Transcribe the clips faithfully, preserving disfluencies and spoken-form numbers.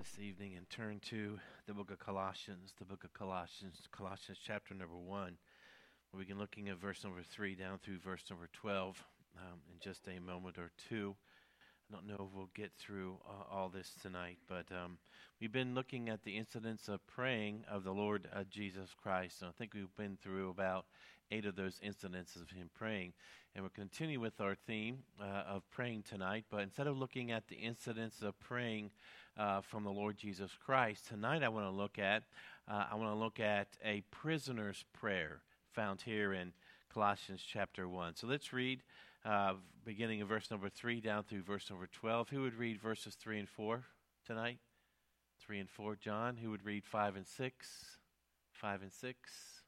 this evening and turn to the book of Colossians, the book of Colossians, Colossians chapter number one. We'll begin looking at verse number three down through verse number twelve um, in just a moment or two. I don't know if we'll get through uh, all this tonight, but um, we've been looking at the incidents of praying of the Lord uh, Jesus Christ. And I think we've been through about eight of those incidents of him praying. And we'll continue with our theme uh, of praying tonight. But instead of looking at the incidents of praying uh, from the Lord Jesus Christ, tonight I want to look at uh, I want to look at a prisoner's prayer found here in Colossians chapter one. So let's read uh, beginning of verse number three down through verse number twelve. Who would read verses three and four tonight? Three and four. John. Who would read five and six? Five and six.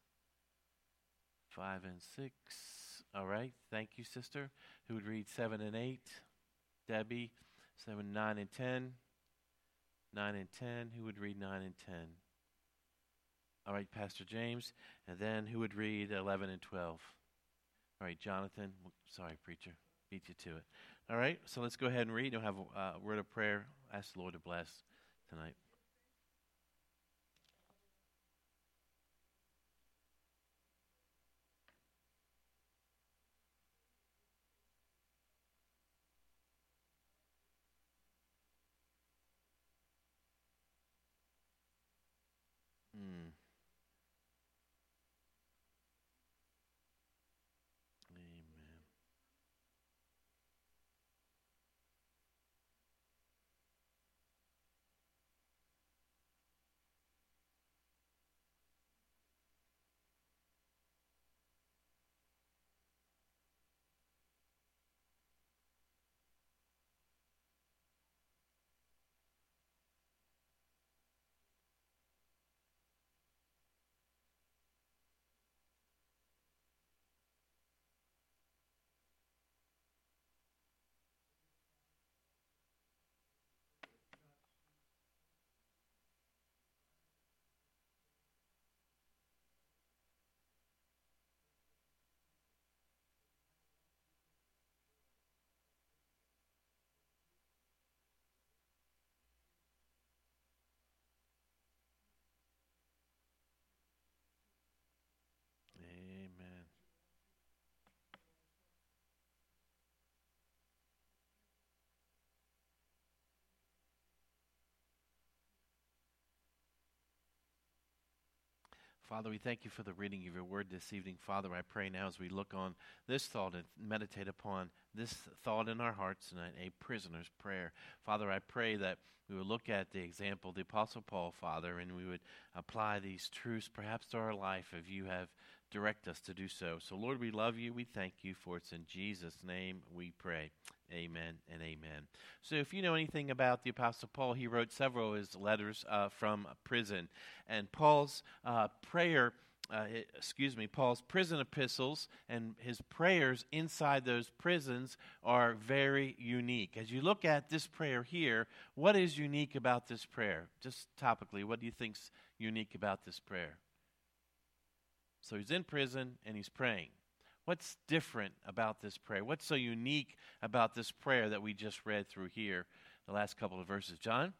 Five and six. All right. Thank you, sister. Who would read seven and eight? Debbie. Seven, nine, and ten. Nine and ten. Who would read nine and ten? All right, Pastor James. And then who would read eleven and twelve? All right, Jonathan. Sorry, preacher. Beat you to it. All right. So let's go ahead and read. We'll have a uh, word of prayer. Ask the Lord to bless tonight. Hmm. Amen. Amen. Father, we thank you for the reading of your word this evening. Father, I pray now as we look on this thought and meditate upon this thought in our hearts tonight, a prisoner's prayer. Father, I pray that we would look at the example of the Apostle Paul, Father, and we would apply these truths perhaps to our life if you have direct us to do so. So, Lord, we love you. We thank you for it's in Jesus' name we pray. Amen and amen. So if you know anything about the Apostle Paul, he wrote several of his letters uh, from prison. And Paul's uh, prayer, uh, excuse me, Paul's prison epistles and his prayers inside those prisons are very unique. As you look at this prayer here, what is unique about this prayer? Just topically, what do you think's unique about this prayer? So he's in prison and he's praying. What's different about this prayer? What's so unique about this prayer that we just read through here, the last couple of verses? John?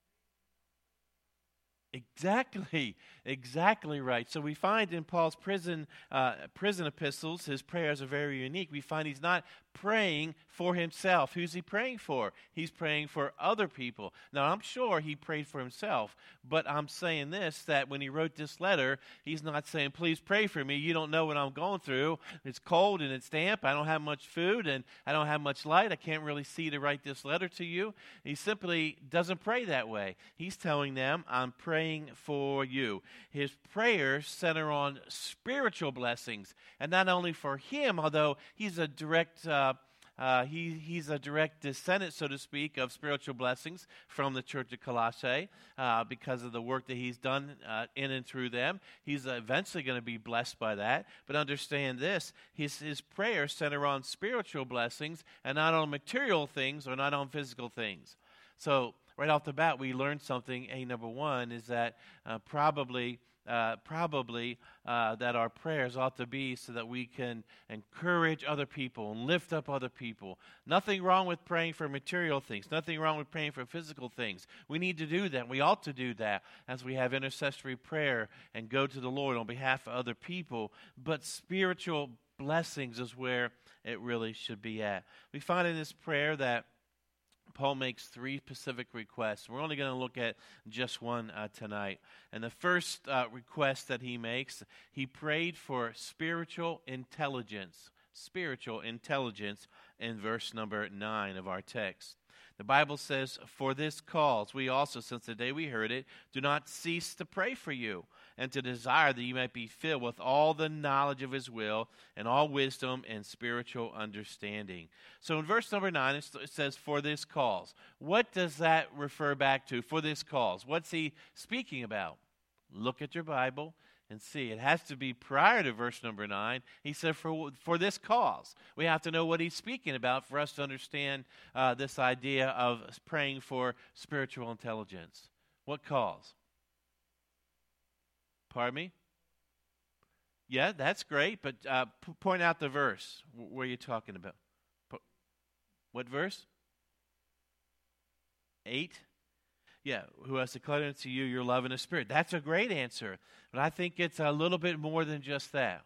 Exactly, exactly right. So we find in Paul's prison uh, prison epistles, his prayers are very unique. We find he's not praying for himself. Who's he praying for? He's praying for other people. Now, I'm sure he prayed for himself, but I'm saying this, that when he wrote this letter, he's not saying, please pray for me. You don't know what I'm going through. It's cold and it's damp. I don't have much food and I don't have much light. I can't really see to write this letter to you. He simply doesn't pray that way. He's telling them, I'm praying for you. His prayers center on spiritual blessings, and not only for him, although he's a direct uh, uh, he he's a direct descendant, so to speak, of spiritual blessings from the church of Colossae uh, because of the work that he's done uh, in and through them. He's eventually going to be blessed by that. But understand this: his his prayers center on spiritual blessings and not on material things or not on physical things. So right off the bat, we learned something. A, number one, is that uh, probably uh, probably uh, that our prayers ought to be so that we can encourage other people and lift up other people. Nothing wrong with praying for material things. Nothing wrong with praying for physical things. We need to do that. We ought to do that as we have intercessory prayer and go to the Lord on behalf of other people. But spiritual blessings is where it really should be at. We find in this prayer that Paul makes three specific requests. We're only going to look at just one uh, tonight. And the first uh, request that he makes, he prayed for spiritual intelligence. Spiritual intelligence in verse number nine of our text. The Bible says, "For this cause we also, since the day we heard it, do not cease to pray for you, and to desire that you might be filled with all the knowledge of his will, and all wisdom and spiritual understanding." So in verse number nine, it says, "For this cause." What does that refer back to? For this cause. What's he speaking about? Look at your Bible and see. It has to be prior to verse number nine. He said, for, for this cause. We have to know what he's speaking about for us to understand uh, this idea of praying for spiritual intelligence. What cause? Pardon me? Yeah, that's great, but uh, p- point out the verse. What are you talking about? P- what verse? Eight? Yeah, who has declared unto you your love in the Spirit. That's a great answer, but I think it's a little bit more than just that.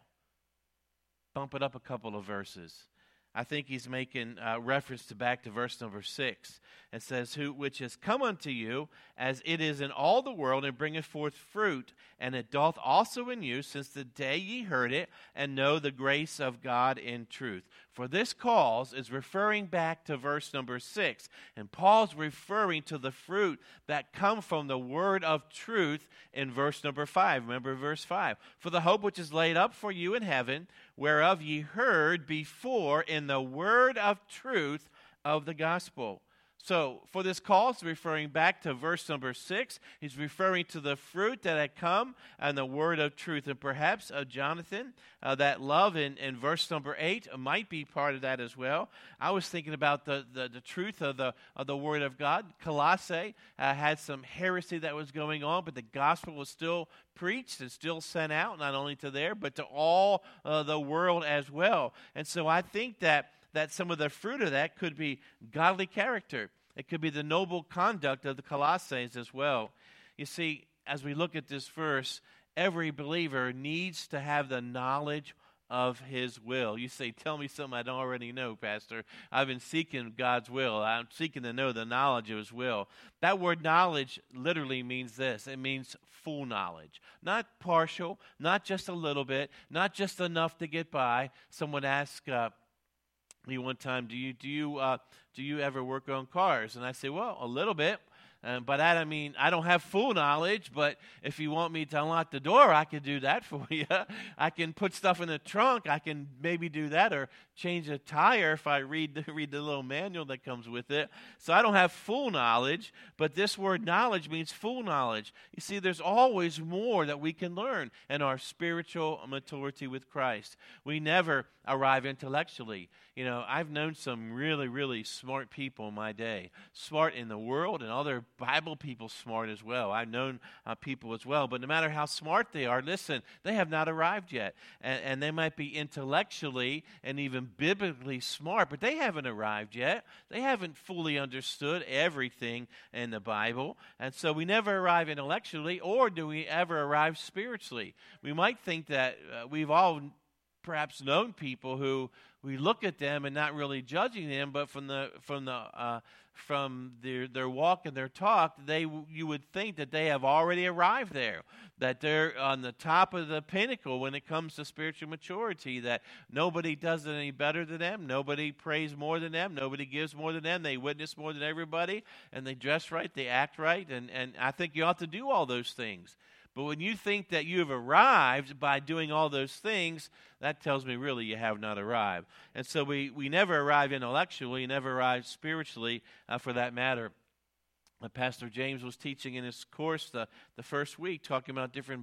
Bump it up a couple of verses. I think he's making uh, reference to back to verse number six. It says, "Who which has come unto you, as it is in all the world, and bringeth forth fruit, and it doth also in you, since the day ye heard it, and know the grace of God in truth." For this cause is referring back to verse number six. And Paul's referring to the fruit that come from the word of truth in verse number five. Remember verse five. "For the hope which is laid up for you in heaven, whereof ye heard before in the word of truth of the gospel." So, for this cause, referring back to verse number six, he's referring to the fruit that had come and the word of truth. And perhaps, uh, Jonathan, uh, that love in, in verse number eight might be part of that as well. I was thinking about the, the, the truth of the, of the word of God. Colossae uh, had some heresy that was going on, but the gospel was still preached and still sent out, not only to there, but to all uh, the world as well. And so I think that that some of the fruit of that could be godly character. It could be the noble conduct of the Colossians as well. You see, as we look at this verse, every believer needs to have the knowledge of his will. You say, "Tell me something I don't already know, Pastor." I've been seeking God's will. I'm seeking to know the knowledge of his will. That word knowledge literally means this. It means full knowledge. Not partial, not just a little bit, not just enough to get by. Someone asked uh, me one time, do you do you uh, do you ever work on cars? And I say, well, a little bit. Um, but I, I mean, I don't have full knowledge, but if you want me to unlock the door, I can do that for you. I can put stuff in the trunk. I can maybe do that, or change a tire if I read the, read the little manual that comes with it. So I don't have full knowledge, but this word knowledge means full knowledge. You see, there's always more that we can learn in our spiritual maturity with Christ. We never arrive intellectually. You know, I've known some really, really smart people in my day. Smart in the world, and other Bible people smart as well. I've known uh, people as well. But no matter how smart they are, listen, they have not arrived yet. And, and they might be intellectually and even biblically smart, but they haven't arrived yet. They haven't fully understood everything in the Bible. And so we never arrive intellectually, or do we ever arrive spiritually. We might think that uh, we've all perhaps known people who we look at them and not really judging them, but from the from the uh, from their their walk and their talk, they you would think that they have already arrived there, that they're on the top of the pinnacle when it comes to spiritual maturity. That nobody does it any better than them, nobody prays more than them, nobody gives more than them, they witness more than everybody, and they dress right, they act right, and and I think you ought to do all those things. But when you think that you have arrived by doing all those things, that tells me really you have not arrived. And so we, we never arrive intellectually, never arrive spiritually uh, for that matter. Uh, Pastor James was teaching in his course the, the first week, talking about different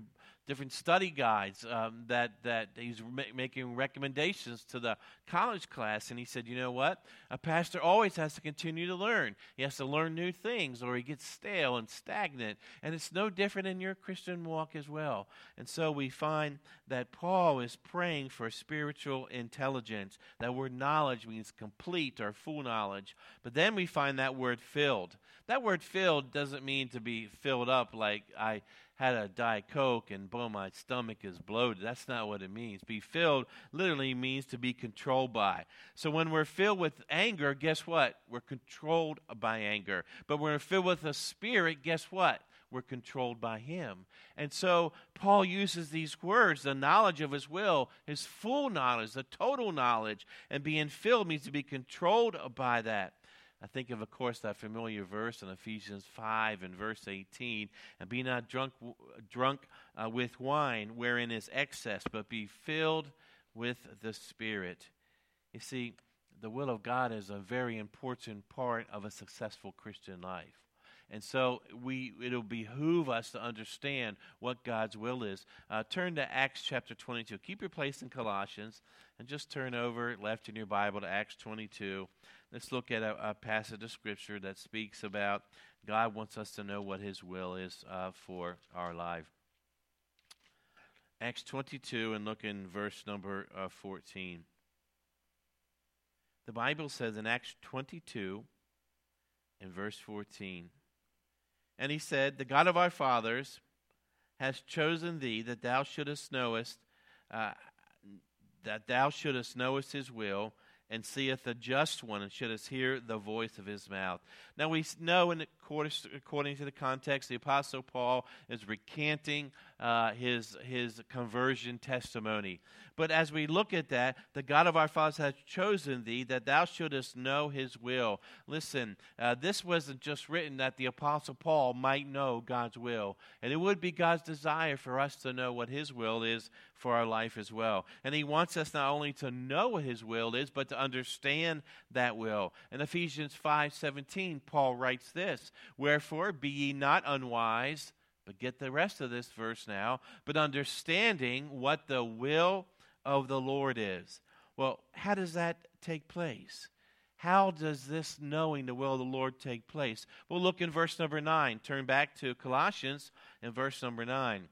different study guides um, that, that he's ma- making recommendations to the college class. And he said, you know what? A pastor always has to continue to learn. He has to learn new things or he gets stale and stagnant. And it's no different in your Christian walk as well. And so we find that Paul is praying for spiritual intelligence. That word knowledge means complete or full knowledge. But then we find that word filled. That word filled doesn't mean to be filled up like I had a Diet Coke and boom, my stomach is bloated. That's not what it means. Be filled literally means to be controlled by. So when we're filled with anger, guess what? We're controlled by anger. But when we're filled with the Spirit, guess what? We're controlled by Him. And so Paul uses these words, the knowledge of His will, His full knowledge, the total knowledge. And being filled means to be controlled by that. I think of, of course, that familiar verse in Ephesians five and verse eighteen. And be not drunk drunk uh, with wine, wherein is excess, but be filled with the Spirit. You see, the will of God is a very important part of a successful Christian life. And so we it'll behoove us to understand what God's will is. Uh, turn to Acts chapter twenty-two. Keep your place in Colossians and just turn over left in your Bible to Acts twenty-two. Let's look at a, a passage of Scripture that speaks about God wants us to know what His will is uh, for our life. Acts twenty-two, and look in verse number uh, fourteen. The Bible says in Acts twenty-two, in verse fourteen, and he said, the God of our fathers has chosen thee that thou shouldest knowest, uh, that thou shouldest knowest His will, and seeth the just one, and shouldest hear the voice of His mouth. Now we know, in according to the context, the Apostle Paul is recanting uh, his his conversion testimony. But as we look at that, the God of our fathers has chosen thee that thou shouldest know His will. Listen, uh, this wasn't just written that the Apostle Paul might know God's will. And it would be God's desire for us to know what His will is for our life as well. And He wants us not only to know what His will is, but to understand that will. In Ephesians five seventeen, Paul writes this, wherefore be ye not unwise, but get the rest of this verse now, but understanding what the will of the Lord is. Well, how does that take place? How does this knowing the will of the Lord take place? Well, look in verse number nine. Turn back to Colossians in verse number nine.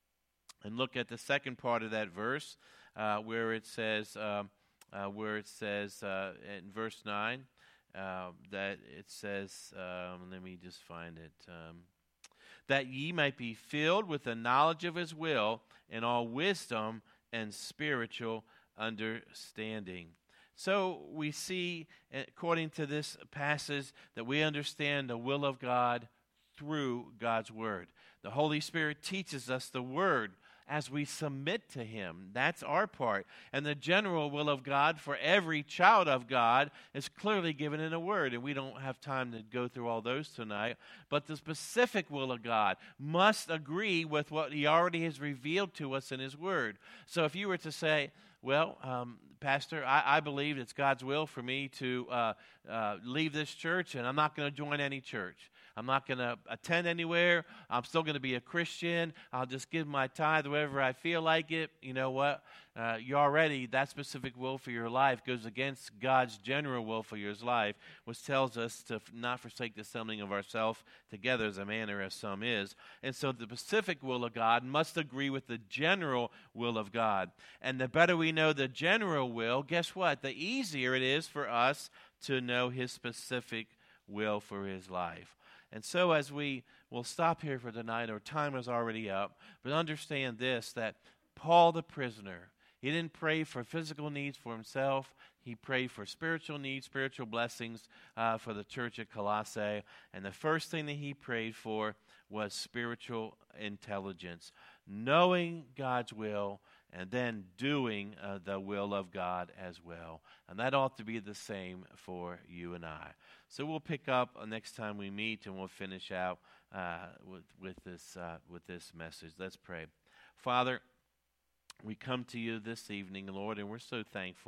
And look at the second part of that verse uh, where it says, uh, uh, where it says uh, in verse nine, uh, that it says, um, let me just find it, um, that ye might be filled with the knowledge of His will in all wisdom and spiritual understanding. So we see, according to this passage, that we understand the will of God through God's Word. The Holy Spirit teaches us the Word as we submit to Him. That's our part. And the general will of God for every child of God is clearly given in a Word. And we don't have time to go through all those tonight. But the specific will of God must agree with what He already has revealed to us in His Word. So if you were to say, well, um, Pastor, I, I believe it's God's will for me to uh, uh, leave this church, and I'm not going to join any church. I'm not going to attend anywhere. I'm still going to be a Christian. I'll just give my tithe wherever I feel like it. You know what? Uh, you already, that specific will for your life goes against God's general will for your life, which tells us to f- not forsake the assembling of ourselves together as a manner as some is. And so the specific will of God must agree with the general will of God. And the better we know the general will, guess what? The easier it is for us to know His specific will for His life. And so as we will stop here for tonight, our time is already up, but understand this, that Paul the prisoner, he didn't pray for physical needs for himself. He prayed for spiritual needs, spiritual blessings uh, for the church at Colossae. And the first thing that he prayed for was spiritual intelligence, knowing God's will and then doing uh, the will of God as well. And that ought to be the same for you and I. So we'll pick up uh, next time we meet, and we'll finish out uh, with, with, this, uh, with this message. Let's pray. Father, we come to you this evening, Lord, and we're so thankful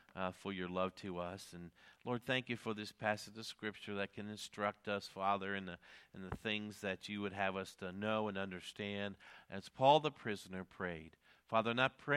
uh, for your love to us. And Lord, thank you for this passage of Scripture that can instruct us, Father, in the, in the things that you would have us to know and understand. As Paul the prisoner prayed, Father, not praying